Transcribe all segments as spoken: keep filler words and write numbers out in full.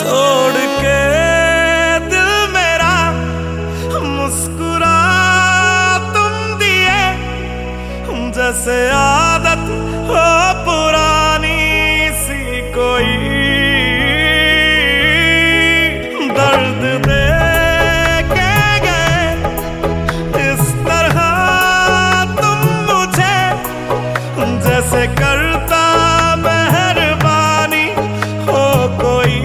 तोड़ के दिल मेरा मुस्कुरा तुम दिए, जैसे आदत हो पुरानी सी कोई। दर्द दे के गए इस तरह तुम मुझे, जैसे करता मेहरबानी हो कोई।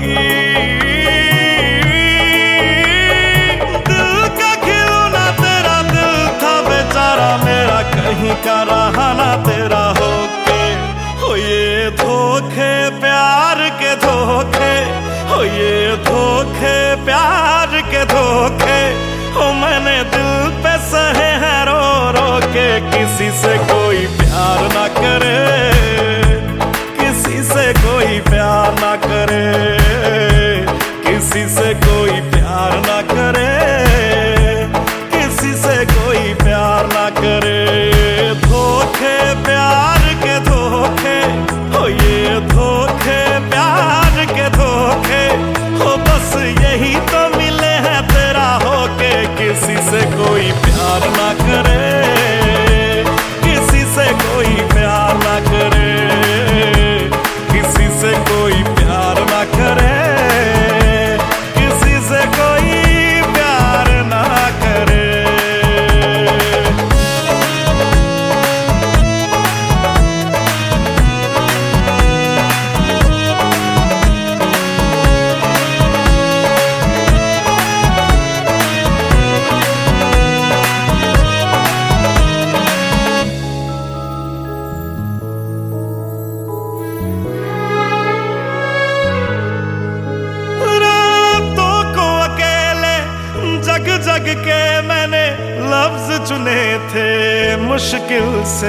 दिल का खिलौना तेरा दिल था बेचारा मेरा, कहीं का रहा ना तेरा होके। हो ये धोखे प्यार के धोखे, हो ये धोखे प्यार के धोखे, हो मैंने दिल पे सहे हैं रो रो के। किसी से कोई प्यार ना करे, किसी से कोई प्यार ना करे, किसी से कोई प्यार ना करे, किसी से कोई प्यार ना करे। धोखे प्यार के धोखे, हो ये धोखे प्यार के धोखे, हो बस यही तो मिले हैं तेरा होके। किसी से कोई प्यार ना करे, किसी से कोई प्यार ना करे, किसी से कोई प्यार ना करे, किसी से कोई प्यार ना करे। जग जग के मैंने लफ्ज चुने थे मुश्किल से,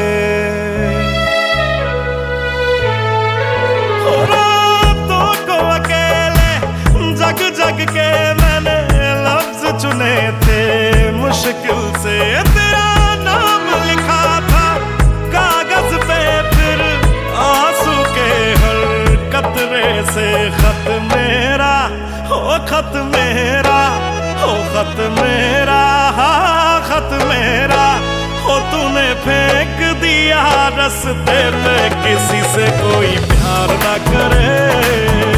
रातों को अकेले जग जग के मैंने लफ्ज चुने थे मुश्किल से। तेरा नाम लिखा था कागज पे, फिर आंसू के हर कतरे से खत मेरा हो खत मेरा हो खत मेरा, हाँ खत मेरा हो तूने फेंक दिया रास्ते पे। किसी से कोई प्यार ना करे,